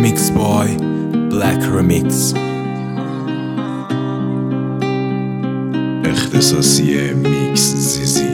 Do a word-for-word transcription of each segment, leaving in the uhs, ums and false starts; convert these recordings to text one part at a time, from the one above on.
Remix by Black Remix. اختصاصی میکس زیزی.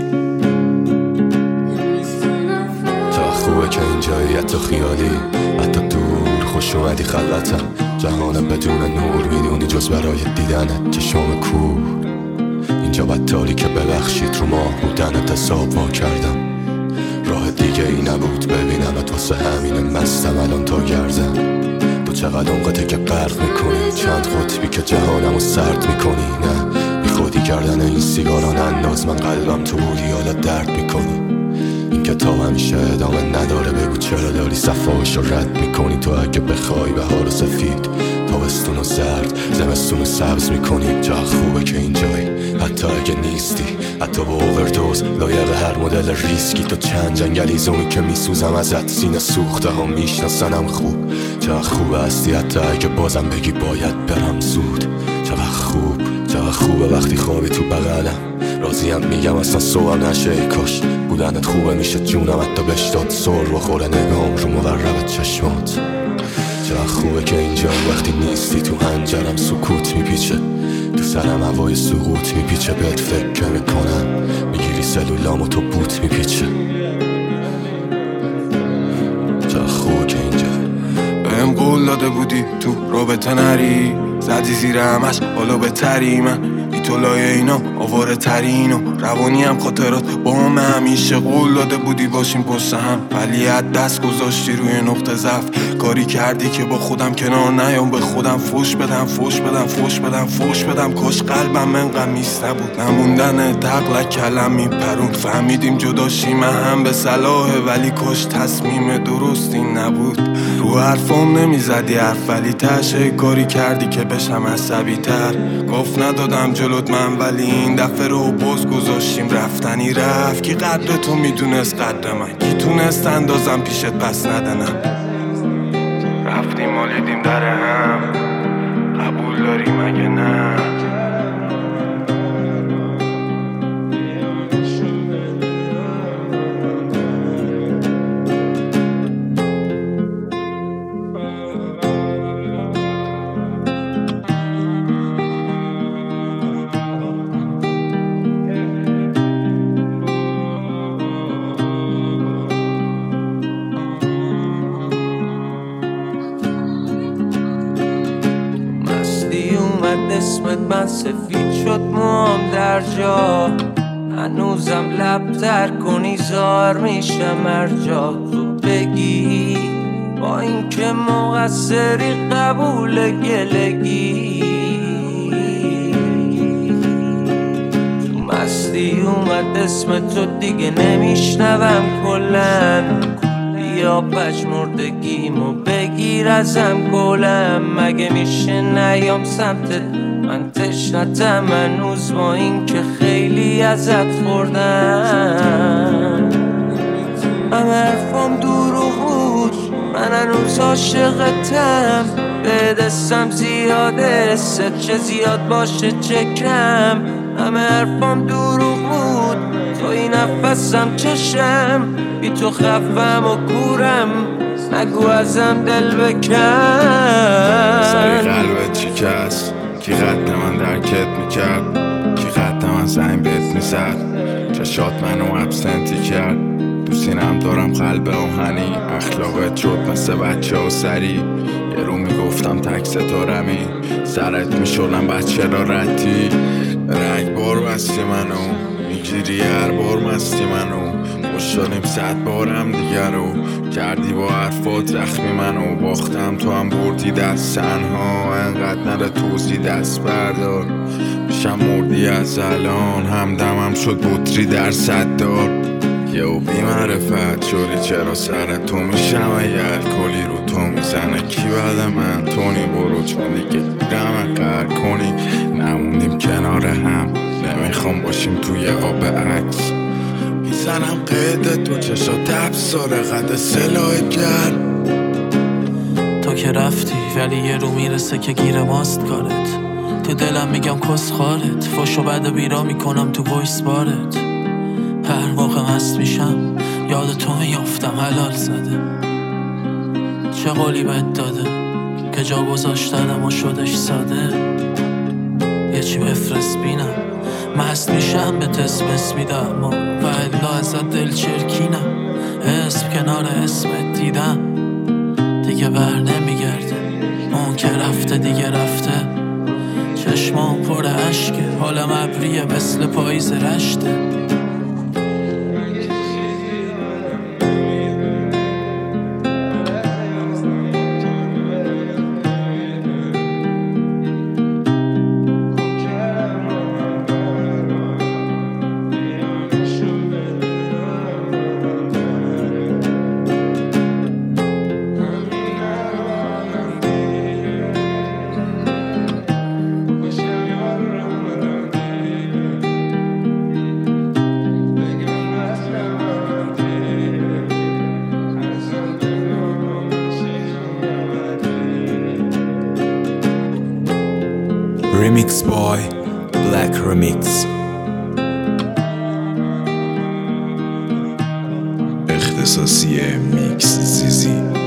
تا خوبه که اینجایی، حتی خیالی، حتی دور خوش اومدی خلوتم. جهان بدون نور میدونی جز برای دیدنت چشم کور. اینجا بدتاری که ببخشید رو ماه بودنت حساب وا کردم. راه دیگه ای نبود ببینمت، واسه همین مستم الان تا گردم. تو چقدر اونقدر که غرق میکنی، چند قطبی که جهانمو سرد میکنی. نه بی خودی کردن این سیگاران انداز، من قلبم تو بودی حالا درد میکنی. این کتاب همیشه ادامه نداره، بگو چرا داری صفحه‌اشو رد میکنی. تو اگه بخوای بهار و سفید، تابستون و زرد، زمستون و سبز میکنی. جا خوبه که اینجایی، حتی اگه نیستی، حتی با اووردوز لایق هر مدل ریسکی. تو چند جنگلی زومی که میسوزم ازت، سینه سوخته ها میشناسنم خوب. چقدر خوبه هستی حتی اگه بازم بگی باید برم زود. چقدر خوب، چقدر خوبه وقتی خوابی تو بغلم. راضیم میگم اصلا صبحم نشه ای کاش. بودنت خوبه میشه جونم حتی بشتاد سر بخوره نگام رو مورب چشمات. چقدر خوبه که اینجا وقتی نیستی، تو هنجرم سکوت میپیچه، تو سرم هوای سقوط میپیچه. بهت فکر میکنم میگیری سلولامو تو بوت میپیچه. چقدر خوبه که اینجا بهم قول داده بودی تو رابطه نری، زدی زیر همش حالا بهتری. من بی تو لایه اینا آواره ترین و روانی هم خاطرات با هم همیشه. قول داده بودی باشیم پشت هم، ولی از دست گذاشتی روی نقطه ضعف. کاری کردی که با خودم کنار نیام، به خودم فوش بدم فوش بدم فوش بدم فوش بدم. کاش قلبم من میست نبود، نموندن تقلق کلم میپرون. فهمیدیم جداشیم هم به صلاحه، ولی کاش تصمیم درستی نبود. رو حرفام نمیزدی حرف، ولی تشه کاری کردی که بشم عصبی تر. گفت ندادم جلوت من، ولی این دفعه رو باز گذاشتیم رفتنی رفت. کی قدر تو میدونست قدر من، کی تونست اندازم پیشت پس ندنم. رفتیم مالیدیم در هم، قبول داری مگه نه؟ اسمت من سفید شد موام در جا، هنوزم لب تر کنی زار میشم هر جا تو بگی. با این که مقصری قبول گلگی، تو مستی اومد اسم تو دیگه نمیشنوم کلن. بیا پژمردگیمو بگیر ازم گلم، مگه میشه نیام سمتت من تشنتم هنوز. با این که خیلی ازت خوردم، همه حرفام دروغ بود، من هنوز عاشقتم. به دستم زیاده ست، چه زیاد باشه چه کم. همه حرفام دروغ بود، توی نفسم چشم. بی تو خفم و کورم، نگو ازم دل بکن. سری قلبت چی کس، کی قد من درکت میکرد، کی قد من زنگ بهت میزد. چشات منو ابسنتی کرد، تو سینم دارم قلب آهنی. اخلاقت شد مثل بچه و سری، یه رو میگفتم تک ستارمی، سرت میشدم بچه را ردی. رنگ بار بستی منو، میگیری هر بار مستی منو. خوش شدیم صد بارم دیگر رو، کردی با حرفات زخمی منو. باختم تو هم بردی دست تنها، انقدر نره توزی دست بردار. میشم مردی از الان، همدمم شد بطری در صد دار. یهو بی معرفت شدی چرا سر تو میشم اگه الکلی رو تو میزنه. کی بعد من تونی برو، چون دیگه دیرم قهر کنی. نموندیم کنار هم، نمیخوام باشیم توی قاب عکس. میزنم قید تو چشا تبصاره قد سلاح کرد. تو که رفتی ولی یه رو میرسه که گیر ماست کارت. تو دلم میگم کس خارت، فش و بعد و بیرا میکنم تو وایس بارت. هر موقع مست میشم یاد تو میافتم، حلال زده چه قولی بهت داده. که جا گذاشتنم و شدش ساده. یه چی بفرست بینم، مست میشم به تسمس میدم و الا ازت دل چرکینم. اسم کنار اسمت دیدم دیگه بر نمیگرده، اون که رفته دیگه رفته. چشمام پر عشقه، حالم ابریه مثل پاییز رشته. Remix by Black Remix. اختصاصی میکس زیزی.